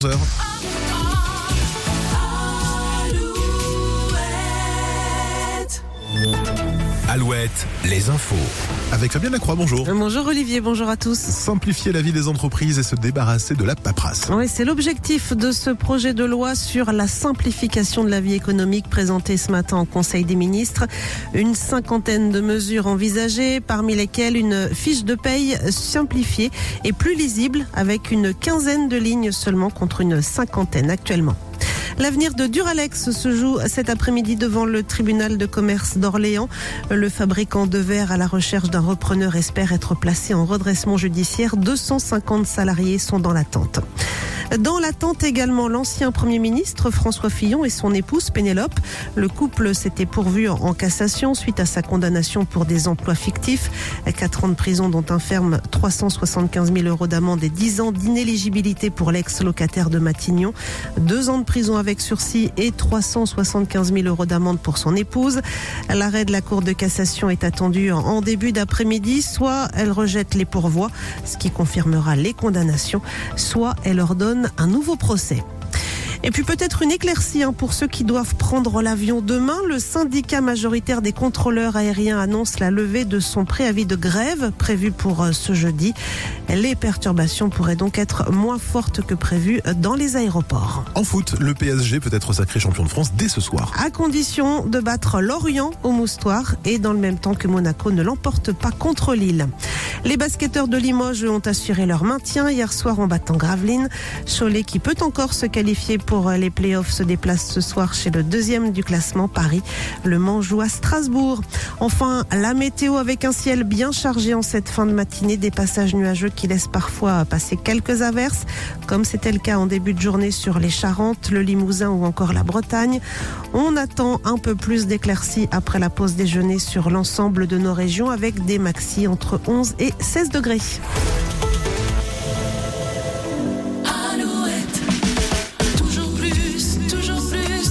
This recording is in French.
11h. Alouette, les infos. Avec Fabienne Lacroix, bonjour. Bonjour Olivier, bonjour à tous. Simplifier la vie des entreprises et se débarrasser de la paperasse. Oui, c'est l'objectif de ce projet de loi sur la simplification de la vie économique présenté ce matin au Conseil des ministres. Une cinquantaine de mesures envisagées, parmi lesquelles une fiche de paye simplifiée et plus lisible avec une quinzaine de lignes seulement contre une cinquantaine actuellement. L'avenir de Duralex se joue cet après-midi devant le tribunal de commerce d'Orléans. Le fabricant de verre à la recherche d'un repreneur espère être placé en redressement judiciaire. 250 salariés sont dans l'attente. Dans l'attente également, l'ancien Premier ministre François Fillon et son épouse Pénélope. Le couple s'était pourvu en cassation suite à sa condamnation pour des emplois fictifs. 4 ans de prison dont un ferme 375 000 € d'amende et 10 ans d'inéligibilité pour l'ex-locataire de Matignon. 2 ans de prison avec sursis et 375 000 € d'amende pour son épouse. L'arrêt de la Cour de cassation est attendu en début d'après-midi. Soit elle rejette les pourvois, ce qui confirmera les condamnations, soit elle ordonne un nouveau procès. Et puis peut-être une éclaircie pour ceux qui doivent prendre l'avion demain. Le syndicat majoritaire des contrôleurs aériens annonce la levée de son préavis de grève prévu pour ce jeudi. Les perturbations pourraient donc être moins fortes que prévu dans les aéroports. En foot, le PSG peut être sacré champion de France dès ce soir. À condition de battre Lorient au Moustoir et dans le même temps que Monaco ne l'emporte pas contre Lille. Les basketteurs de Limoges ont assuré leur maintien hier soir en battant Gravelines. Cholet, qui peut encore se qualifier pour les playoffs, se déplace ce soir chez le 2e du classement, Paris. Le Mans joue à Strasbourg. Enfin, la météo avec un ciel bien chargé en cette fin de matinée. Des passages nuageux qui laissent parfois passer quelques averses, comme c'était le cas en début de journée sur les Charentes, le Limousin ou encore la Bretagne. On attend un peu plus d'éclaircies après la pause déjeuner sur l'ensemble de nos régions avec des maxis entre 11 et 16 degrés.